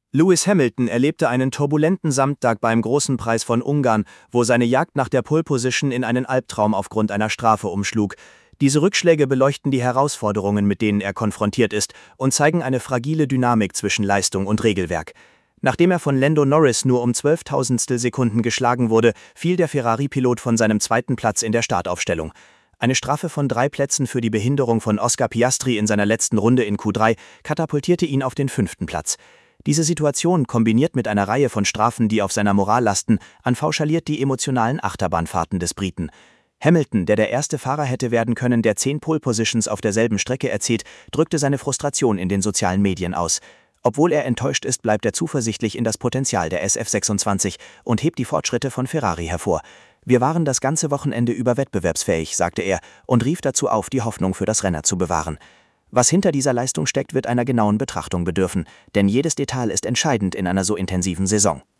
Lewis Hamilton erlebte einen turbulenten Samstag beim Großen Preis von Ungarn, wo seine Jagd nach der Pole Position in einen Albtraum aufgrund einer Strafe umschlug. Diese Rückschläge beleuchten die Herausforderungen, mit denen er konfrontiert ist, und zeigen eine fragile Dynamik zwischen Leistung und Regelwerk. Nachdem er von Lando Norris nur um 12.000 Sekunden geschlagen wurde, fiel der Ferrari-Pilot von seinem zweiten Platz in der Startaufstellung. Eine Strafe von 3 Plätzen für die Behinderung von Oscar Piastri in seiner letzten Runde in Q3 katapultierte ihn auf den 5. Platz. Diese Situation, kombiniert mit einer Reihe von Strafen, die auf seiner Moral lasten, anfauschaliert die emotionalen Achterbahnfahrten des Briten. Hamilton, der erste Fahrer hätte werden können, der 10 Pole-Positions auf derselben Strecke erzielt, drückte seine Frustration in den sozialen Medien aus. Obwohl er enttäuscht ist, bleibt er zuversichtlich in das Potenzial der SF26 und hebt die Fortschritte von Ferrari hervor. Wir waren das ganze Wochenende über wettbewerbsfähig, sagte er, und rief dazu auf, die Hoffnung für das Rennen zu bewahren. Was hinter dieser Leistung steckt, wird einer genauen Betrachtung bedürfen, denn jedes Detail ist entscheidend in einer so intensiven Saison.